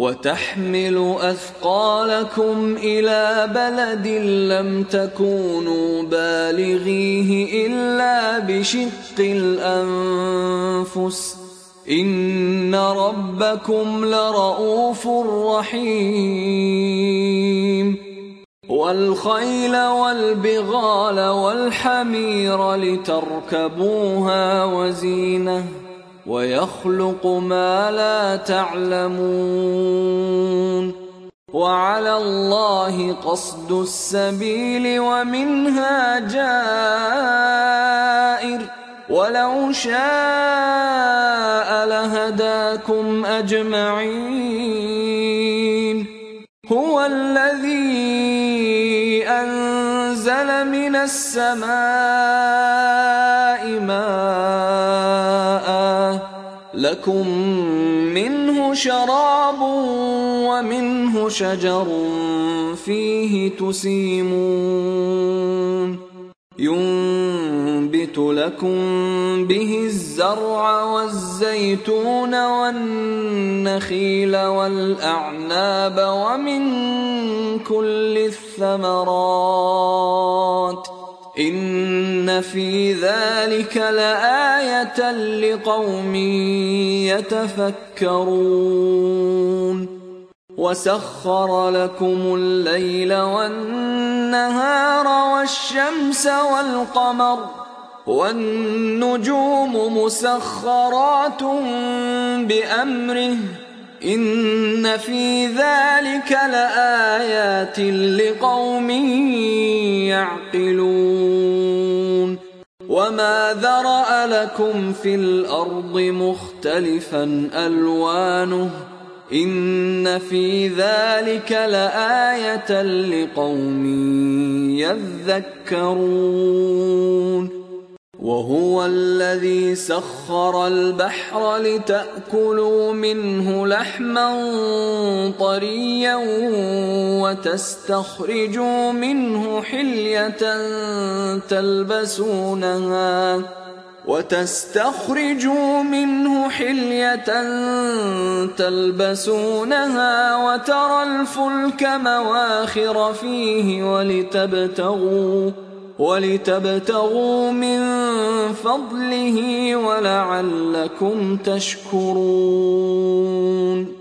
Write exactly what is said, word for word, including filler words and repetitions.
وتحمل أثقالكم إلى بلد لم تكونوا بالغيه إلا بشق الأنفس إن ربكم لرؤوف رحيم والخيل والبغال والحمير لتركبوها وزينة ويخلق ما لا تعلمون وعلى الله قصد السبيل ومنها جائر ولو شاء لهداكم أجمعين هو الذي أنزل من السماء ماء لكم منه شراب ومنه شجر فيه تسيمون ينبت لكم به الزرع والزيتون والنخيل والأعناب ومن كل الثمرات إن في ذلك لآية لقوم يتفكرون وسخر لكم الليل والنهار والشمس والقمر والنجوم مسخرات بأمره إن في ذلك لآيات لقوم يعقلون وما ذرأ لكم في الأرض مختلفا ألوانه إن في ذلك لآية لقوم يذكرون وهو الذي سخر البحر لتأكلوا منه لحما طريا وتستخرجوا منه حلية تلبسونها وتستخرجوا منه حلية تلبسونها وترى الفلك مواخر فيه ولتبتغوا ولتبتغوا من فضله ولعلكم تشكرون